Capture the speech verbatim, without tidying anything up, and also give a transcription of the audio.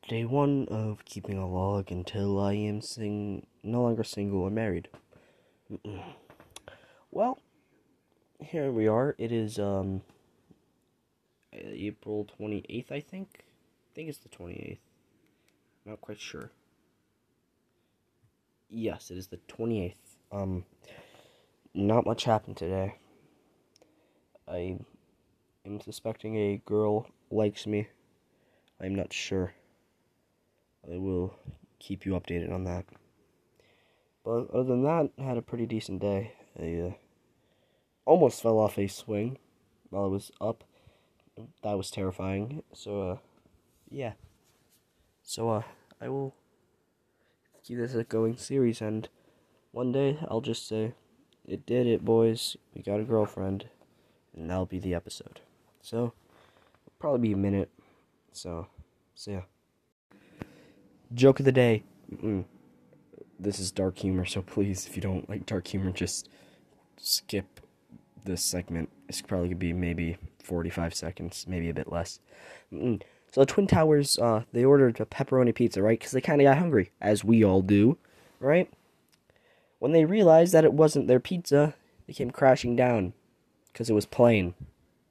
Day one of keeping a log until I am sing no longer single or married. Mm-mm. Well, here we are. It is um April twenty-eighth, I think. I think it's the twenty-eighth. Not quite sure. Yes, it is the twenty-eighth. Um not much happened today. I am suspecting a girl likes me. I'm not sure. I will keep you updated on that. But other than that, I had a pretty decent day. I uh, almost fell off a swing while I was up. That was terrifying. So, uh, yeah. So, uh, I will keep this a going series, and one day I'll just say, it did it, boys. We got a girlfriend. And that'll be the episode. So, it'll probably be a minute. So, so yeah. Joke of the day. Mm-mm. This is dark humor, so please, if you don't like dark humor, just skip this segment. It's probably going to be maybe forty-five seconds, maybe a bit less. Mm-mm. So the Twin Towers, uh, they ordered a pepperoni pizza, right? Because they kind of got hungry, as we all do, right? When they realized that it wasn't their pizza, they came crashing down, because it was plain.